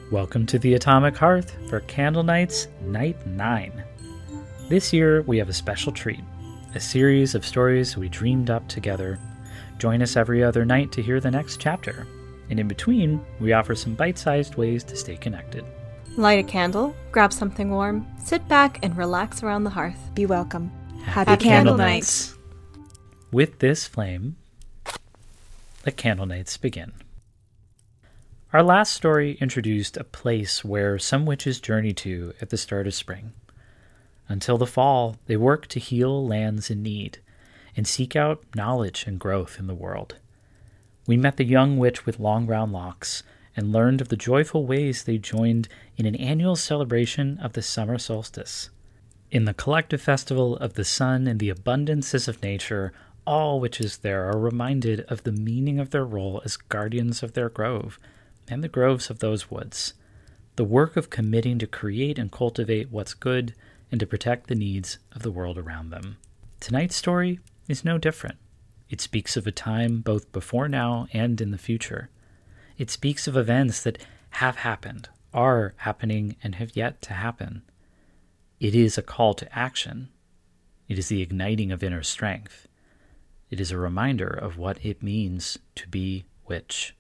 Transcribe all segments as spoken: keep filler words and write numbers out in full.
Welcome to the Atomic Hearth for Candle Nights Night nine. This year we have a special treat, a series of stories we dreamed up together. Join us every other night to hear the next chapter, and in between we offer some bite-sized ways to stay connected. Light a candle, grab something warm, sit back and relax around the hearth. Be welcome. Happy, Happy Candle Nights. With this flame, let Candle Nights begin. Our last story introduced a place where some witches journey to at the start of spring. Until the fall, they work to heal lands in need and seek out knowledge and growth in the world. We met the young witch with long brown locks and learned of the joyful ways they joined in an annual celebration of the summer solstice. In the collective festival of the sun and the abundances of nature, all witches there are reminded of the meaning of their role as guardians of their grove and the groves of those woods, the work of committing to create and cultivate what's good and to protect the needs of the world around them. Tonight's story is no different. It speaks of a time both before now and in the future. It speaks of events that have happened, are happening, and have yet to happen. It is a call to action. It is the igniting of inner strength. It is a reminder of what it means to be witch.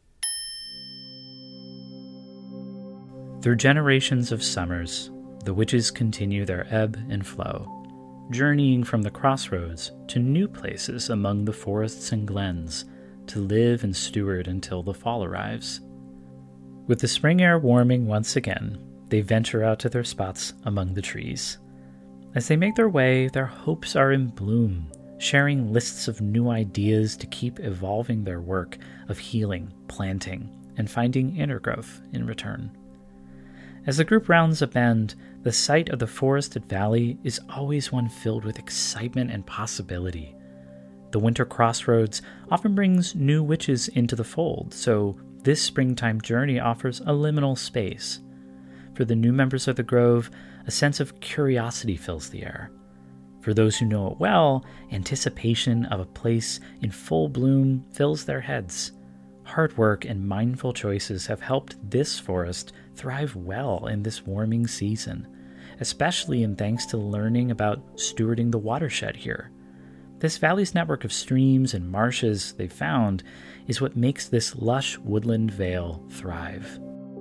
Through generations of summers, the witches continue their ebb and flow, journeying from the crossroads to new places among the forests and glens to live and steward until the fall arrives. With the spring air warming once again, they venture out to their spots among the trees. As they make their way, their hopes are in bloom, sharing lists of new ideas to keep evolving their work of healing, planting, and finding inner growth in return. As the group rounds a bend, the sight of the forested valley is always one filled with excitement and possibility. The winter crossroads often brings new witches into the fold, so this springtime journey offers a liminal space. For the new members of the grove, a sense of curiosity fills the air. For those who know it well, anticipation of a place in full bloom fills their heads. Hard work and mindful choices have helped this forest thrive well in this warming season, especially in thanks to learning about stewarding the watershed here. This valley's network of streams and marshes they found is what makes this lush woodland vale thrive.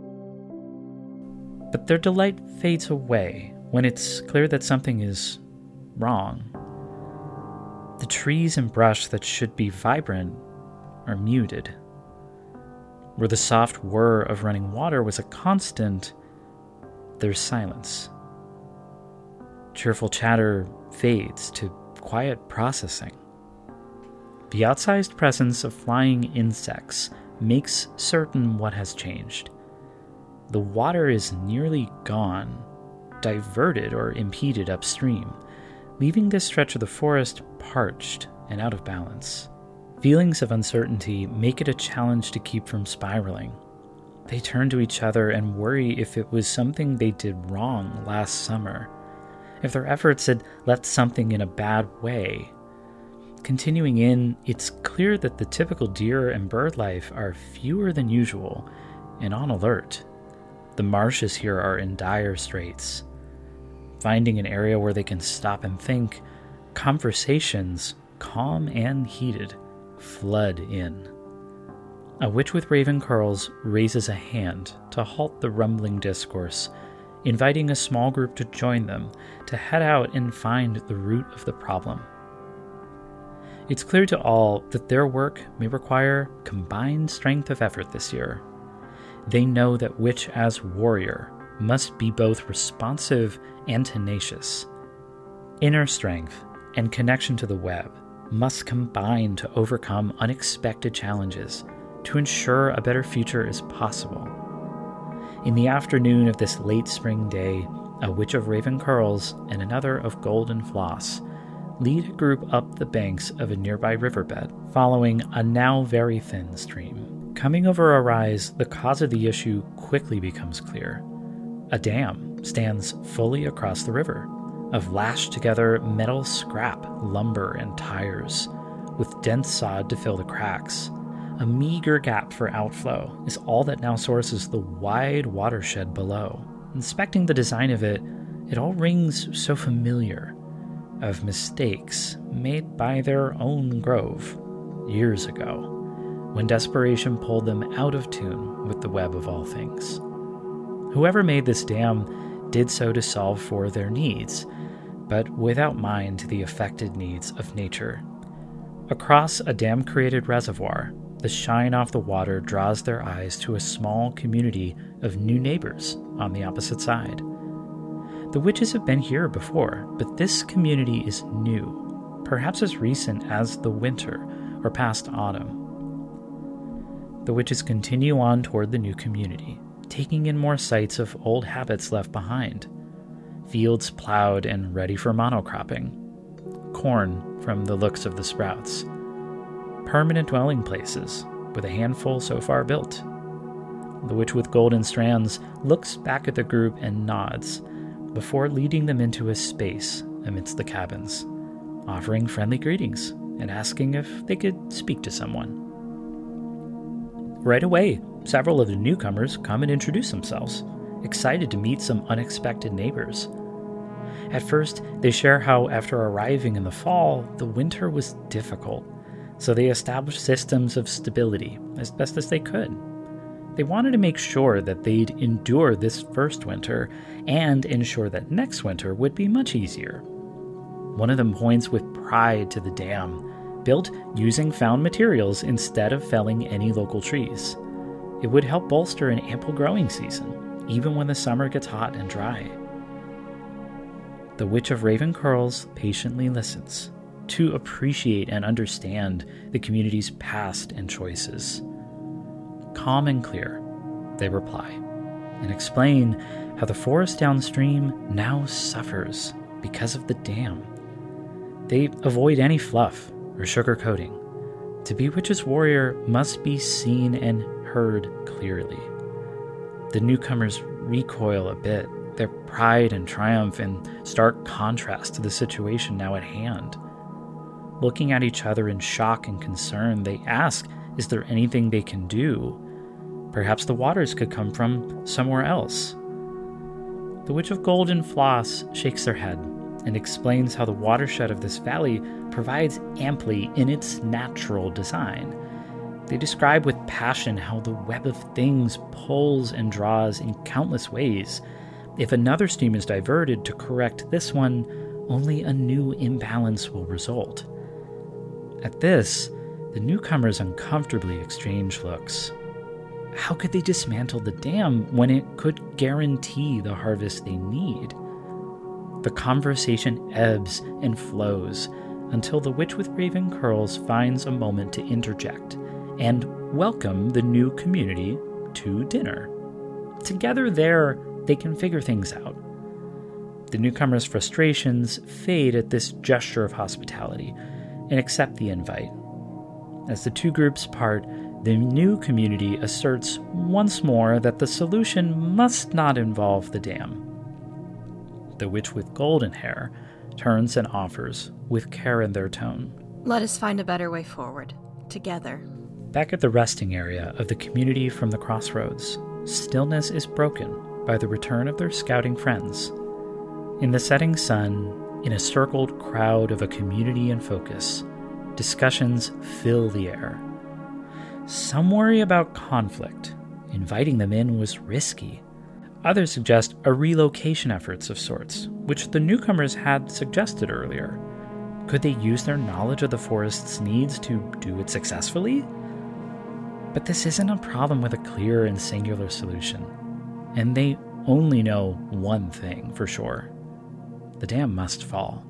But their delight fades away when it's clear that something is wrong. The trees and brush that should be vibrant are muted. Where the soft whir of running water was a constant, there's silence. Cheerful chatter fades to quiet processing. The outsized presence of flying insects makes certain what has changed. The water is nearly gone, diverted or impeded upstream, leaving this stretch of the forest parched and out of balance. Feelings of uncertainty make it a challenge to keep from spiraling. They turn to each other and worry if it was something they did wrong last summer, if their efforts had left something in a bad way. Continuing in, it's clear that the typical deer and bird life are fewer than usual and on alert. The marshes here are in dire straits. Finding an area where they can stop and think, conversations, calm and heated, flood in. A witch with raven curls raises a hand to halt the rumbling discourse, inviting a small group to join them to head out and find the root of the problem. It's clear to all that their work may require combined strength of effort this year. They know that witch as warrior must be both responsive and tenacious. Inner strength and connection to the web must combine to overcome unexpected challenges to ensure a better future is possible. In the afternoon of this late spring day, a witch of raven curls and another of golden floss lead a group up the banks of a nearby riverbed, following a now very thin stream. Coming over a rise, the cause of the issue quickly becomes clear. A dam stands fully across the river, of lashed-together metal scrap, lumber, and tires, with dense sod to fill the cracks, A meager gap for outflow is all that now sources the wide watershed below. Inspecting the design of it, it all rings so familiar, of mistakes made by their own grove years ago, when desperation pulled them out of tune with the web of all things. Whoever made this dam did so to solve for their needs, but without mind to the affected needs of nature. Across a dam-created reservoir, the shine off the water draws their eyes to a small community of new neighbors on the opposite side. The witches have been here before, but this community is new, perhaps as recent as the winter or past autumn. The witches continue on toward the new community, taking in more sights of old habits left behind. Fields plowed and ready for monocropping. Corn from the looks of the sprouts. Permanent dwelling places, with a handful so far built. The witch with golden strands looks back at the group and nods, before leading them into a space amidst the cabins, offering friendly greetings and asking if they could speak to someone. Right away, several of the newcomers come and introduce themselves, excited to meet some unexpected neighbors. At first, they share how after arriving in the fall, the winter was difficult, so they established systems of stability as best as they could. They wanted to make sure that they'd endure this first winter and ensure that next winter would be much easier. One of them points with pride to the dam, built using found materials instead of felling any local trees. It would help bolster an ample growing season, even when the summer gets hot and dry. The Witch of Raven Curls patiently listens to appreciate and understand the community's past and choices. Calm and clear, they reply, and explain how the forest downstream now suffers because of the dam. They avoid any fluff or sugarcoating. To be Witch's warrior must be seen and heard clearly. The newcomers recoil a bit, their pride and triumph in stark contrast to the situation now at hand. Looking at each other in shock and concern, they ask, is there anything they can do? Perhaps the waters could come from somewhere else. The Witch of Golden Floss shakes their head and explains how the watershed of this valley provides amply in its natural design. They describe with passion how the web of things pulls and draws in countless ways. If another stream is diverted to correct this one, only a new imbalance will result. At this, the newcomers uncomfortably exchange looks. How could they dismantle the dam when it could guarantee the harvest they need? The conversation ebbs and flows until the Witch with Raven Curls finds a moment to interject and welcome the new community to dinner. Together there, they can figure things out. The newcomers' frustrations fade at this gesture of hospitality and accept the invite. As the two groups part, the new community asserts once more that the solution must not involve the dam. The Witch with Golden Hair turns and offers, with care in their tone, Let us find a better way forward, together. Back at the resting area of the community from the crossroads, stillness is broken by the return of their scouting friends. In the setting sun, in a circled crowd of a community in focus, discussions fill the air. Some worry about conflict. Inviting them in was risky. Others suggest a relocation efforts of sorts, which the newcomers had suggested earlier. Could they use their knowledge of the forest's needs to do it successfully? But this isn't a problem with a clear and singular solution, and they only know one thing for sure. The dam must fall.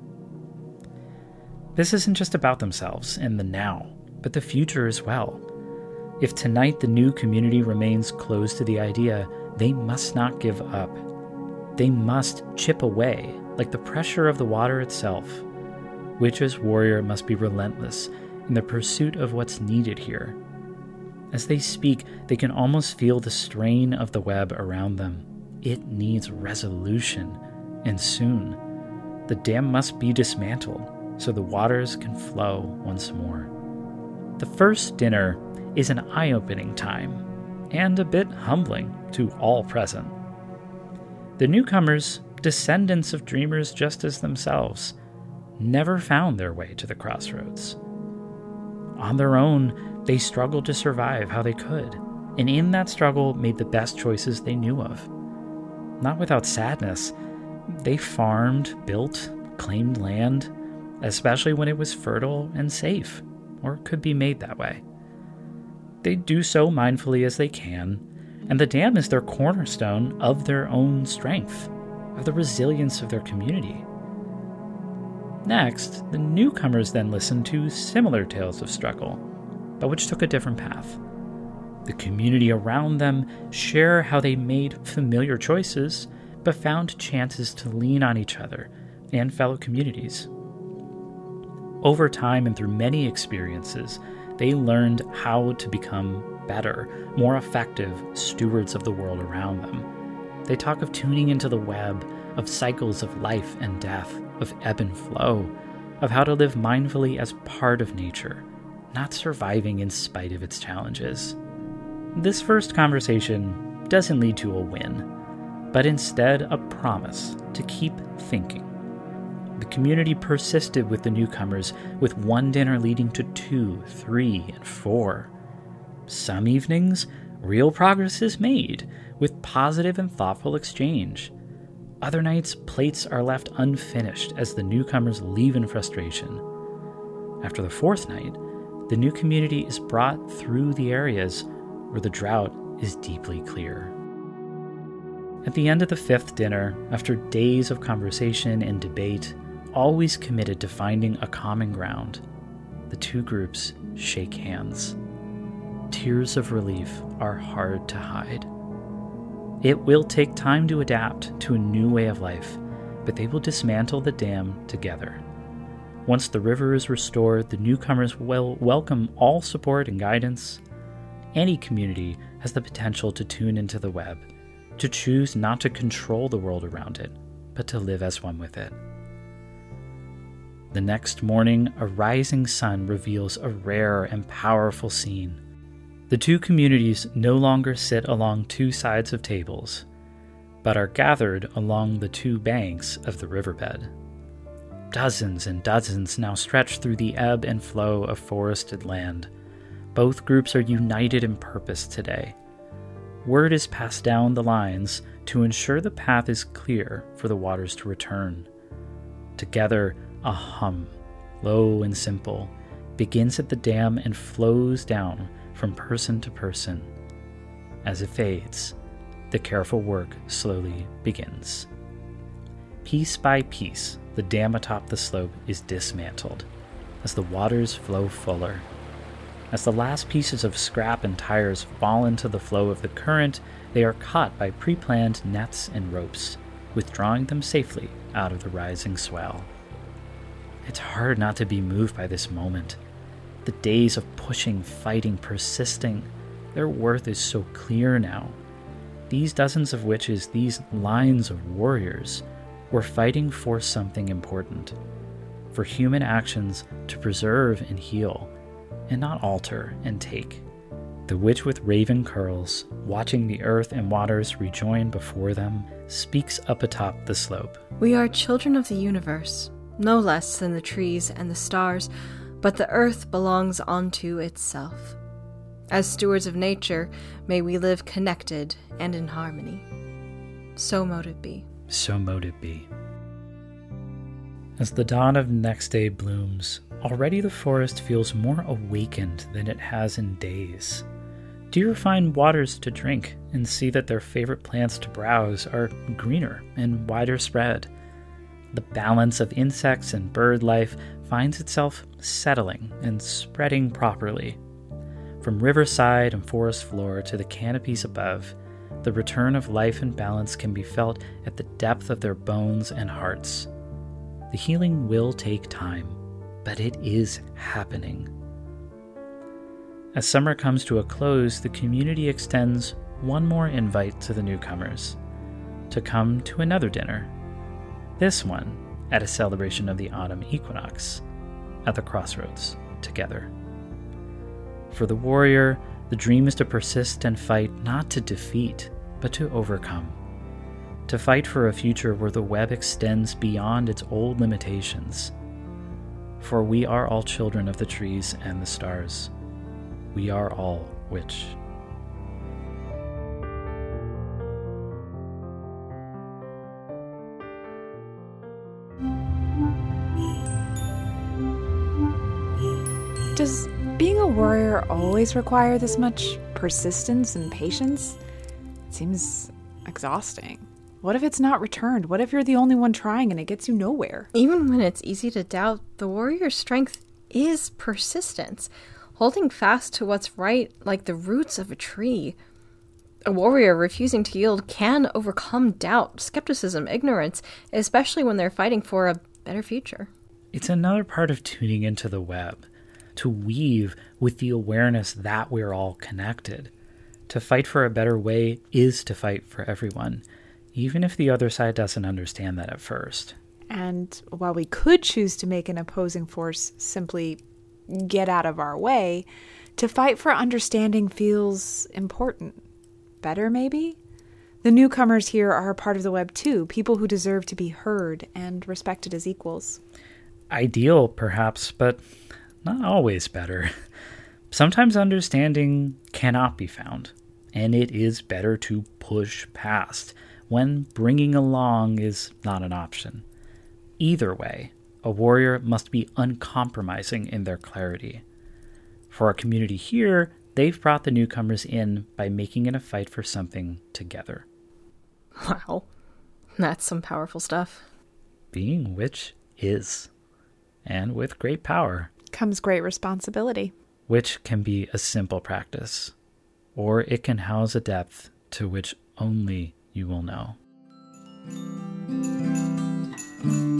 This isn't just about themselves and the now, but the future as well. If tonight the new community remains closed to the idea, they must not give up. They must chip away, like the pressure of the water itself. Witch's warrior must be relentless in the pursuit of what's needed here. As they speak, they can almost feel the strain of the web around them. It needs resolution, and soon. The dam must be dismantled so the waters can flow once more. The first dinner is an eye-opening time, and a bit humbling to all present. The newcomers, descendants of dreamers just as themselves, never found their way to the crossroads. On their own, they struggled to survive how they could, and in that struggle made the best choices they knew of. Not without sadness, they farmed, built, claimed land, especially when it was fertile and safe, or could be made that way. They do so mindfully as they can, and the dam is their cornerstone of their own strength, of the resilience of their community. Next, the newcomers then listened to similar tales of struggle, but which took a different path. The community around them share how they made familiar choices, but found chances to lean on each other and fellow communities. Over time and through many experiences, they learned how to become better, more effective stewards of the world around them. They talk of tuning into the web, of cycles of life and death, of ebb and flow, of how to live mindfully as part of nature, not surviving in spite of its challenges. This first conversation doesn't lead to a win, but instead a promise to keep thinking. The community persisted with the newcomers, with one dinner leading to two, three, and four. Some evenings, real progress is made, with positive and thoughtful exchange. Other nights, plates are left unfinished as the newcomers leave in frustration. After the fourth night, the new community is brought through the areas where the drought is deeply clear. At the end of the fifth dinner, after days of conversation and debate, always committed to finding a common ground, the two groups shake hands. Tears of relief are hard to hide. It will take time to adapt to a new way of life, but they will dismantle the dam together. Once the river is restored, the newcomers will welcome all support and guidance. Any community has the potential to tune into the web, to choose not to control the world around it, but to live as one with it. The next morning, a rising sun reveals a rare and powerful scene. The two communities no longer sit along two sides of tables, but are gathered along the two banks of the riverbed. Dozens and dozens now stretch through the ebb and flow of forested land. Both groups are united in purpose today. Word is passed down the lines to ensure the path is clear for the waters to return. Together, a hum, low and simple, begins at the dam and flows down from person to person. As it fades, the careful work slowly begins. Piece by piece, the dam atop the slope is dismantled as the waters flow fuller. As the last pieces of scrap and tires fall into the flow of the current, they are caught by pre-planned nets and ropes, withdrawing them safely out of the rising swell. It's hard not to be moved by this moment. The days of pushing, fighting, persisting, their worth is so clear now. These dozens of witches, these lines of warriors, were fighting for something important, for human actions to preserve and heal, and not alter and take. The witch with raven curls, watching the earth and waters rejoin before them, speaks up atop the slope. We are children of the universe, no less than the trees and the stars, but the earth belongs unto itself. As stewards of nature, may we live connected and in harmony. So mote it be. So mote it be. As the dawn of next day blooms, already the forest feels more awakened than it has in days. Deer find waters to drink and see that their favorite plants to browse are greener and wider spread. The balance of insects and bird life finds itself settling and spreading properly. From riverside and forest floor to the canopies above, the return of life and balance can be felt at the depth of their bones and hearts. The healing will take time, but it is happening. As summer comes to a close, the community extends one more invite to the newcomers to come to another dinner. This one at a celebration of the autumn equinox at the crossroads together. For the warrior, the dream is to persist and fight not to defeat, but to overcome. To fight for a future where the web extends beyond its old limitations. For we are all children of the trees and the stars. We are all witch. Does being a warrior always require this much persistence and patience? It seems exhausting. What if it's not returned? What if you're the only one trying and it gets you nowhere? Even when it's easy to doubt, the warrior's strength is persistence, holding fast to what's right like the roots of a tree. A warrior refusing to yield can overcome doubt, skepticism, ignorance, especially when they're fighting for a better future. It's another part of tuning into the web, to weave with the awareness that we're all connected. To fight for a better way is to fight for everyone, even if the other side doesn't understand that at first. And while we could choose to make an opposing force simply get out of our way, to fight for understanding feels important. Better, maybe? The newcomers here are a part of the web too, people who deserve to be heard and respected as equals. Ideal, perhaps, but not always better. Sometimes understanding cannot be found, and it is better to push past when bringing along is not an option. Either way, a warrior must be uncompromising in their clarity. For our community here, they've brought the newcomers in by making it a fight for something together. Wow, that's some powerful stuff. Being witch is, and with great power comes great responsibility. Which can be a simple practice, or it can house a depth to which only you will know.